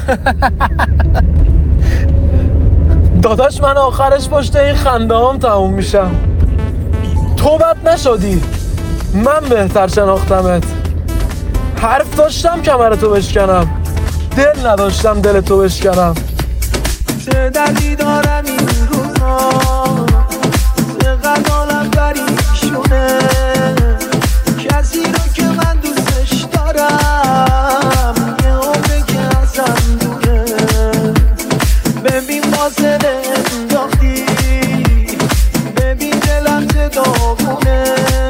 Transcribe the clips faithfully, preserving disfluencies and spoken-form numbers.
داداش من آخرش پشت این خنده هم تموم میشم. تو بد نشدی، من بهتر شناختمت. حرف داشتم کمرتو بشکنم، دل نداشتم دلتو بشکنم. چه دردی دارم این روزا، چقدر حالم پریشونه. کسی رو که من دوستش دارم یه عمره که ازم دوره. ببین فاصله انداختی، ببین دلم چه داغونه.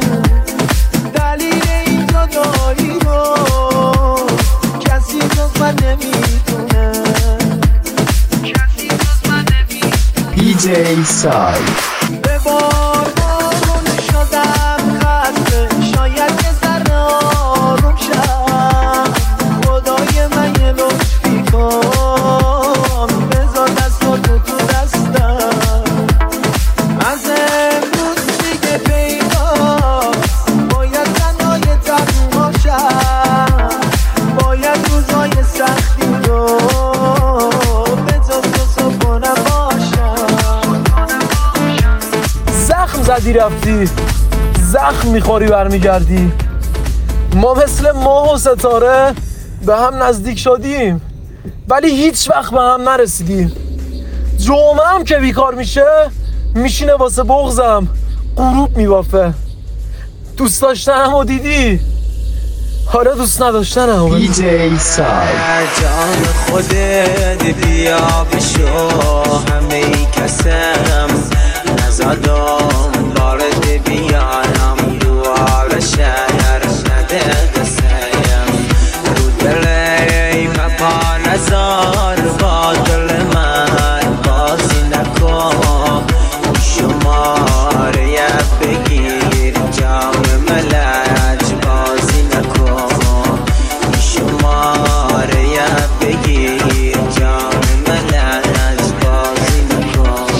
دلیل این جدایی رو کسی جز من نمیدونه. کسی جز من نمیدونه. پی جی سای به بار بارون شدم خسته، شاید یه ذره آروم شم. خدای من یه لطفی کن، بذار دستاتو تو دستم. از امروز دیگه پیداست، باید تنهای تنها شم. باید روزای سختی رو به تو صبحانم باشم. زخم زدی رفتی، زخم میخوری برمیگردی. ما مثل ماه و ستاره به هم نزدیک شدیم ولی هیچ وقت به هم نرسیدیم. جمعه هم که بیکار میشه میشینه واسه بغضم غروب میبافه. دوست داشتنم و دیدی، حالا دوست نداشتنم. پی جی سای جان خودت بیا بشو، همه ای کسم نزدم بارد بیانم. دوار شهر نده قسیم رو دلی مپا نزار. با دل من بازی نکن، شماره بگیر جام ملج بازی نکن. شماره بگیر جام ملج بازی نکن.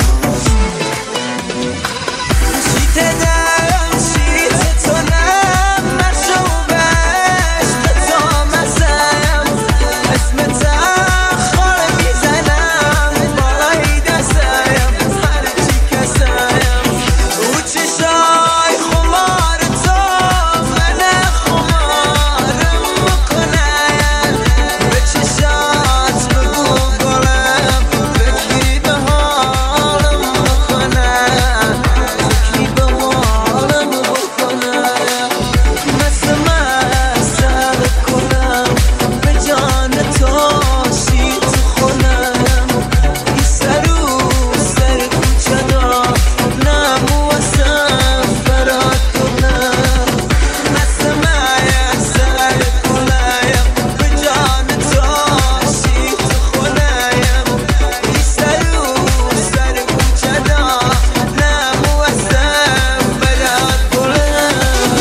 شیت دلم شیت تو نم مشوبش به تو مزم. اسم تخار میزنم بالای دستم هرچی کسم. او چشای خمار تو من خمارم میکنن. به چشات بگو گلم فکری به حالم میکنن. فکری به حالم میکنن. مثل مسل کنم به جان تو شیت خونم. ای سرو سر کوچه دا نمو اسم برات کنم. مثل مسل کنم به جان تو شیت خونم. ای سرو سر کوچه دا نمو اسم برات کنم.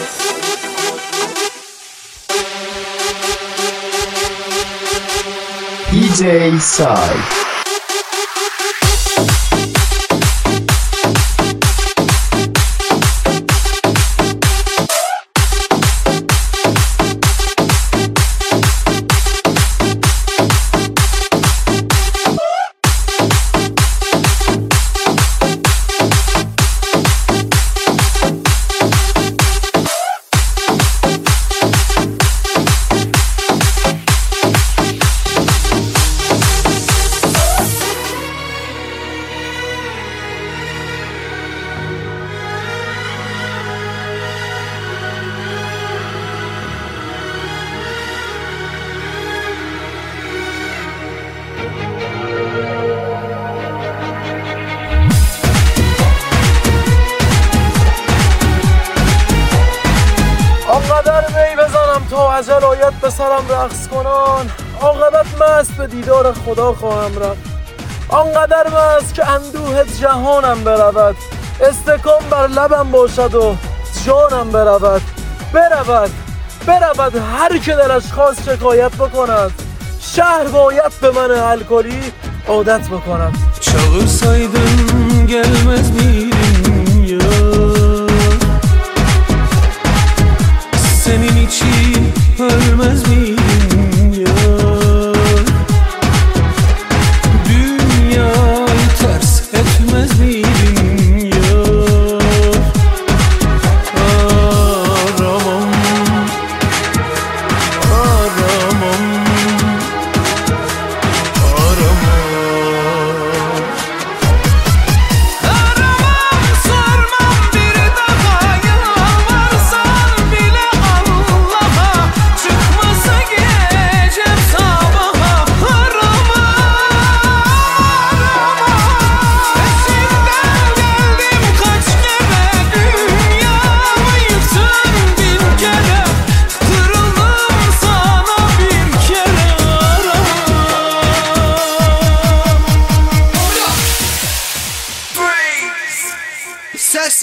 پی جی سای آنقدر می بزنم تا اجل آید به سرم رقص کنان. عاقبت مست به دیدار خدا خواهم رفت. آنقدر مست که اندوه جهانم برود. استکان بر لبم باشد و جانم برود. برود برود هر که دلش خواست شکایت بکند. شهر باید به من الکلی عادت بکند. Çalışsaydım gelmez miydim ya? Senin için ölmez miydim ya?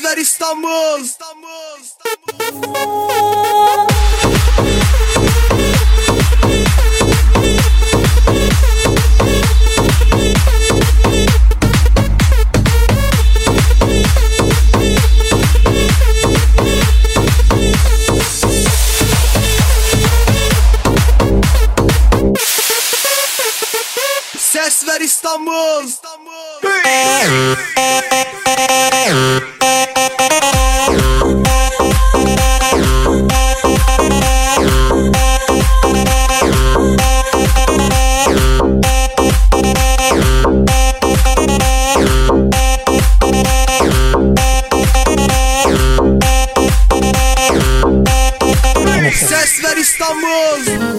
ver İstanbul. Ses ver İstanbul. Ses ver İstanbul.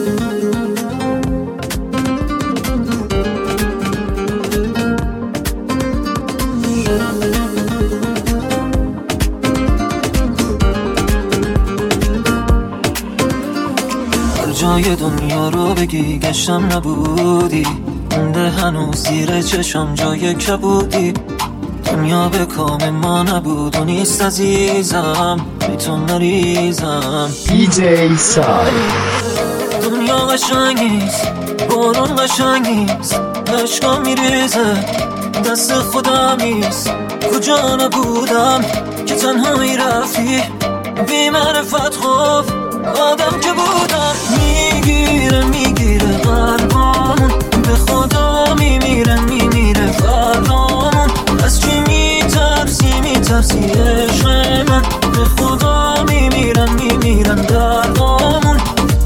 جای دنیا رو بگی گشتم نبودی، مونده هنوز زیر چشم جای کبودی. دنیا به کام ما نبود و نیست عزیزم، میتون مریضم. دی جی سای. دنیا قشنگ نیست، بارون قشنگ نیست، عشقا میریزه دست خودم نیست. کجا نبودم که تنهایی رفتی، بی معرفت خوف آدم که بودم. میگیره میگیره قلبامون، به خدا میمیره میمیره فرامون. از چی میترسی میترسی عشق من، به خدا میمیرن میمیرن دردامون.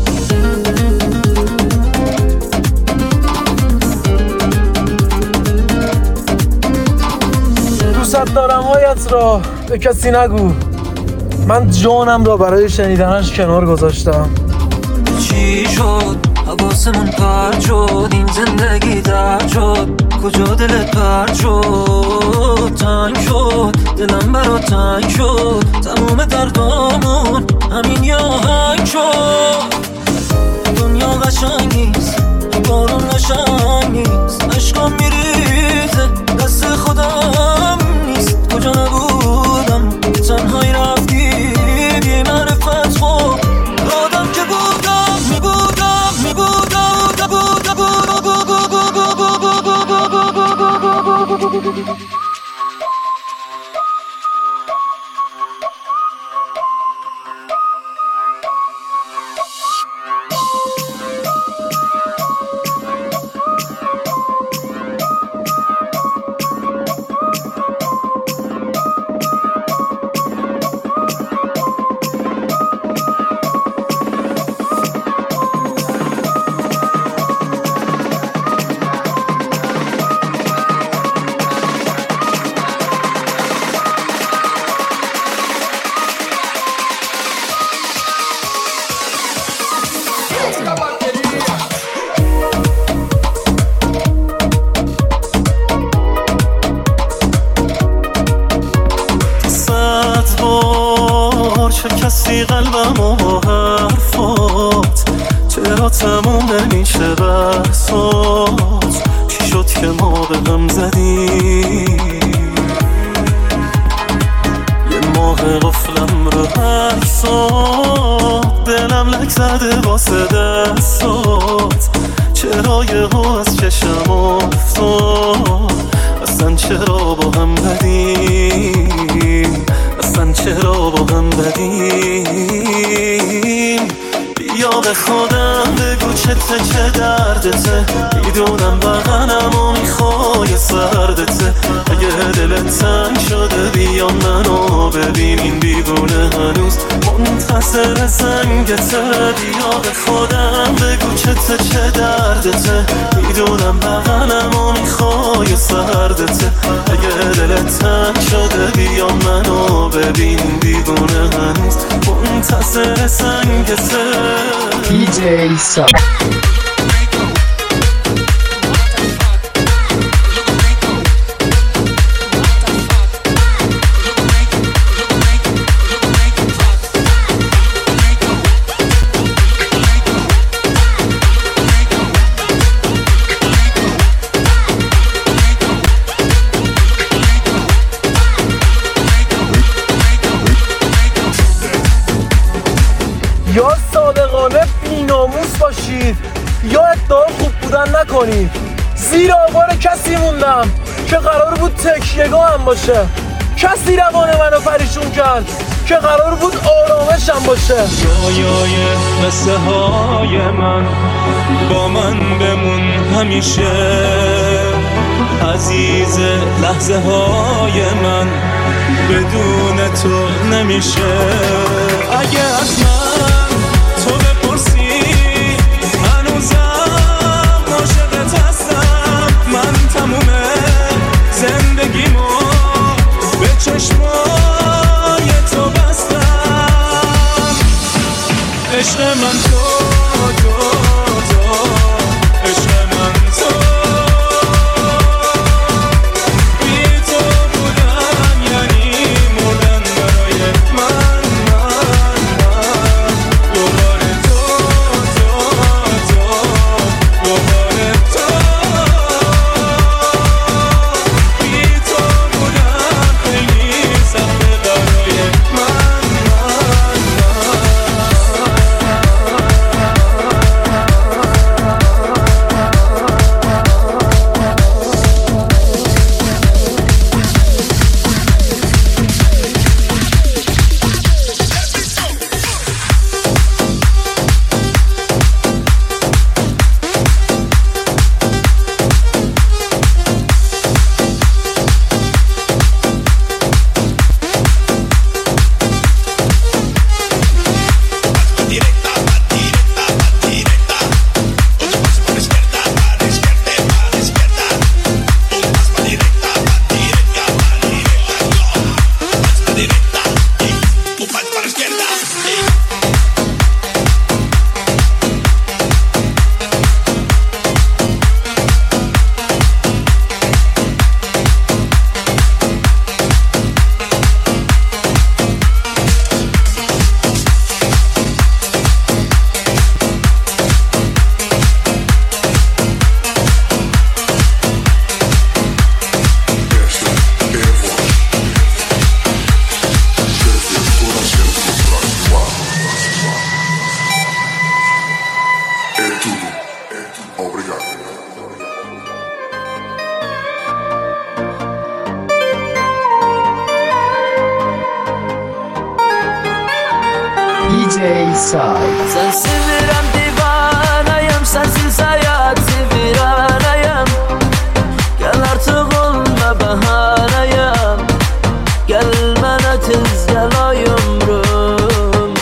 دوست دارم هایت را به کسی نگو، من جانم را برای شنیدنش کنار گذاشتم. چی شد حواسمون پرد شد، این زندگی درد شد، کجا دلت پرد شد. تنگ شد دلم برا تنگ شد، تمام دردامون همین یه آهنگ شد. دنیا قشنگ نیست، بارون قشنگ نیست، عشقام میریزه دست خودم نیست. کجا نبودم که تنهایی رفتی، بی معرفت خوب آدم که بودم میبودم میبودم بودم بودم. چه کسی قلبم و حرفات، چرا تموم نمیشه بحثات. چی شد که ما به غم زدیم، یه ماه قفلم رو عکسات، دلم لک زده واسه دستات. چرا یه ها از چشم افتاد، اصلا چرا با هم بدیم، اصلا چرا با هم بدیم. بیا به خودم بگو چته چه دردته، میدونم بغنم و میخوای سردته. اگه دلت تنگ شده بیا منو ببین، این دیوونه هنوز منتظر زنگته. بیا به خودم بگو چته چه دردته، میدونم بغنم و میخوای سردته. اگه دلت تنگ شده بیا منو ببین، این دیوونه هنوز منتظر زنگته. دی جی سای. نکنیم. زیر آوار کسی موندم که قرار بود تکیهگاه هم باشه، کسی روان منو پریشون کرد که قرار بود آرامشم باشه. جایای قصه های من با من بمون همیشه، عزیز لحظه های من بدون تو نمیشه. اگه از من تو بپرسی هنوزم عاشقت هستم، من تمومه زندگیمو به چشمای تو بستم. عشق من تو تو تو عشق من تو، بی تو بودن یعنی مردن برای من من من. دوباره تو تو تو دوباره تو، بی تو بودن خیلی سخته برای من من من. دی جی سای. Sensiz virem divanayım, sensiz hayat viranayım. Gel artık olma bahanayım, gelmene tez gel ay ömrüm.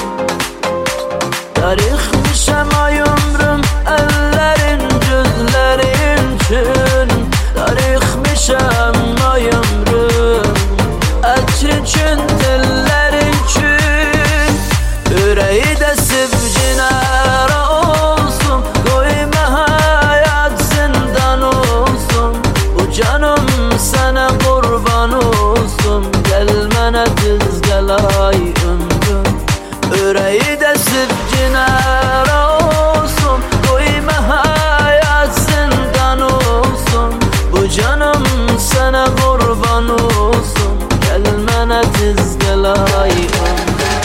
Tarixmişem ay ömrüm, ellerin gözlerin için. Tarixmişem ay ömrüm, etrin için dillerin için. Yüreği de sevcinara olsun, koyma hayat zindan olsun. Bu canım sana kurban olsun, gelmene tez gel ay ömrüm. Yüreği de sevcinara olsun, koyma hayat zindan olsun. Bu canım sana kurban olsun, gelmene tez gel ay ömrüm.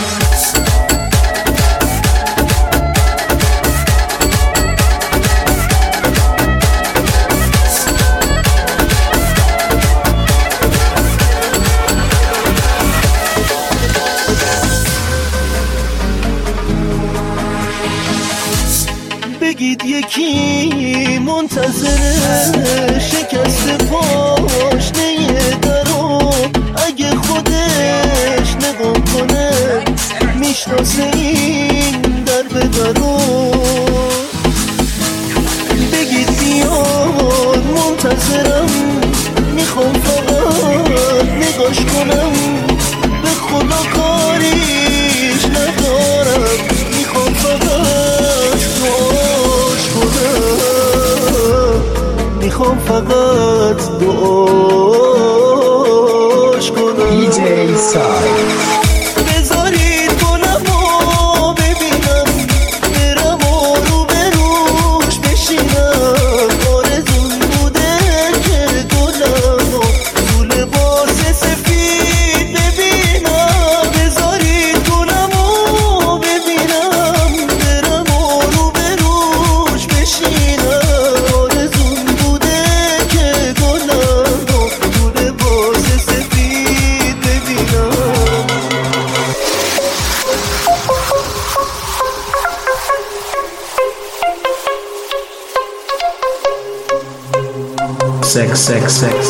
بگید یکی منتظر شکست پاشنه درو، اگه خودش نگاه کنه میشناسه این در به درو. بگید بیاد منتظرم، میخوام فقط نگاش کنم، به خدا کاریش ندارم، میخوام فقط دعاش کنم، میخوام فقط دعاش کنم. دی جی سای. بذارید کنم و ببینم، برم و رو به روش بشینم. آرزون بوده که گلم و تو لباس سفید ببینم. بذارید کنم و ببینم، برم و رو به روش بشینم. sex, sex, sex.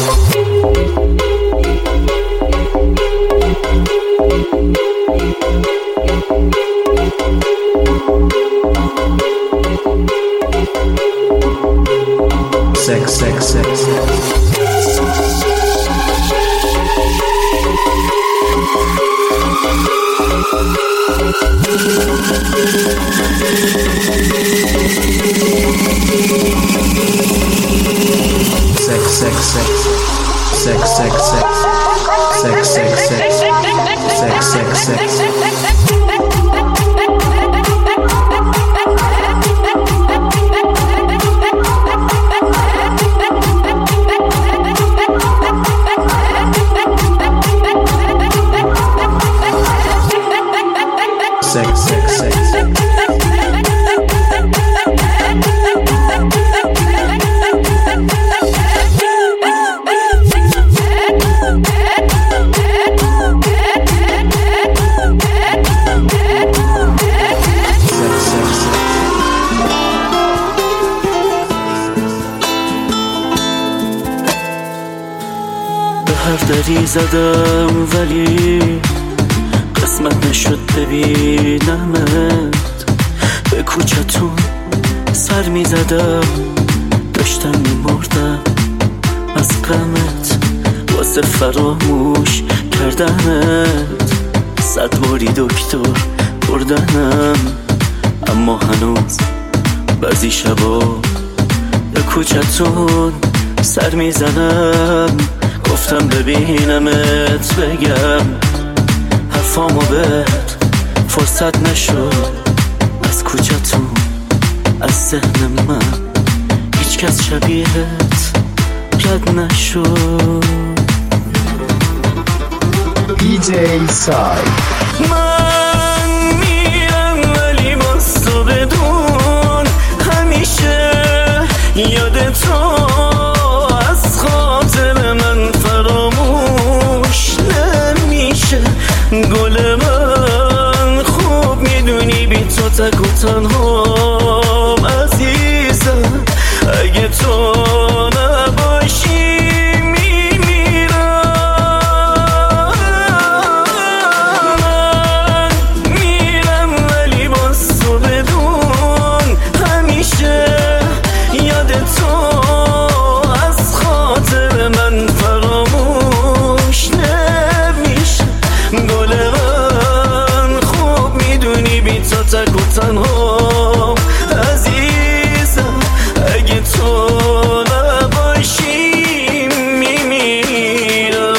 Sex, sex, sex, sex. Sex, sex, sex, sex, sex, sex, sex, sex, sex, sex, sex, sex. Sex, sex, sex. به هر دری زدم ولی قسمت نشد ببینمت. به کوچتون سر می زدم، داشتم می مردم از غمت، واسه فراموش کردنت. صد باری دکتر بردنم، اما هنوز بعضی شبا به کوچتون سر می زنم. گفتم ببینمت بگم حرفامو بهت فرصت نشد. از کوچتون از ذهن من هیچ کس شبیهت رد نشد. دی جی سای من میرم ولی باز تو بدون همیشه یاد تو از خاطر من فراموش نمیشه. گل من خوب میدونی بی تو تک و تنهام عزیزم. اگه تو نباشی میمیرم. من میرم ولی باز تو بدون همیشه یاد تو از خاطر من فراموش نمیشه. گل من خوب میدونی بی تو تک و تنها عزیزم. اگه تو نباشی میمیرم.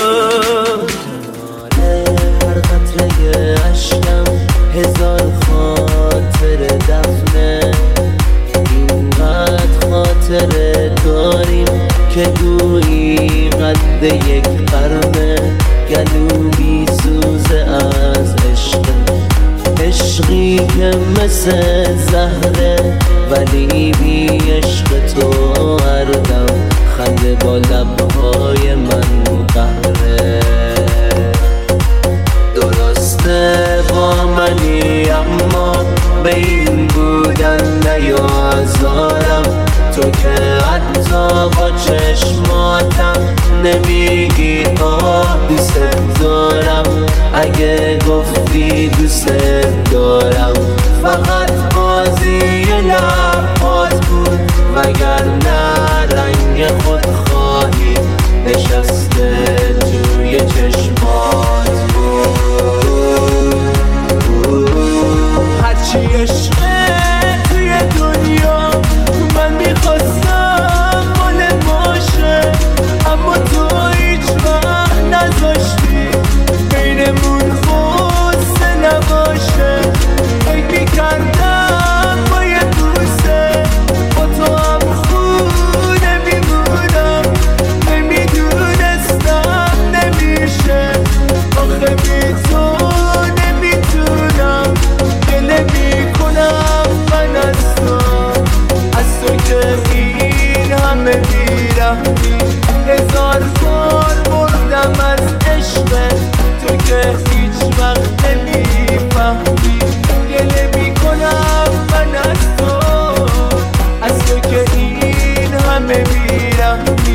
هر قطره عشقم هزار خاطر دفنه. اینقدر خاطره داریم که گویی قد یک قرنه. گلو بی سوزه از عشق، عشقی که مثل زهره، ولی بی عشق تو هر دم خنده با لبهای من قهره. درسته با منی اما به این بودن نیازارم. تو که حتی با چشماتم نمیگی آه دوست دارم. اگه گفتی دوست دارم فقط بازی لبات بود، وگر نه رنگ خودخواهی نشسته توی چشمات بود. هرچی عشقه توی دنیا من میخواستم مال باشه، اما تو هیچ وقت نذاشتی بینمون خوصه نباشه. فکر میکردم با یه بوسه با تو هم خونه میمونم. نمیدونستم نمیشه، آخه بی تو نمیتونم. گله میکنم من از تو، از تو که این همه بیرحمی. هزار بار مردم از عشق تو که هیچ وقت نمیفهمی. گله میکنم من از تو، از تو که این همه بیرحمی.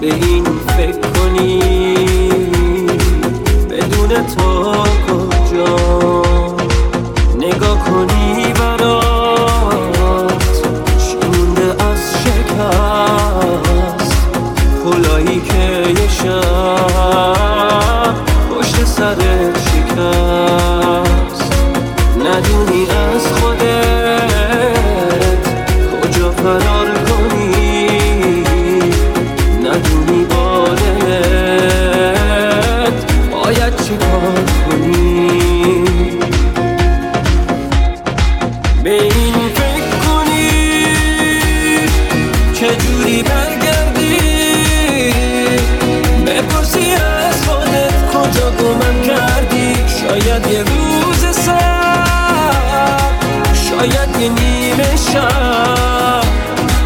به این فکر کنی بدون تو کجا نگاه کنی برات چی مونده از شکست پلایی که یه شب پشت سرت شکست ندونی از خودت کجا فرار کنی ندونی با دلت باید چه کار کنی به این فکر کنی چجوری برگردی بپرسی از خودت کجا گمم کردی شاید یه روز سر شاید یه نیمه شب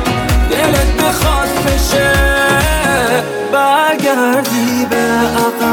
دلت بخواد بشه برگردی به عقب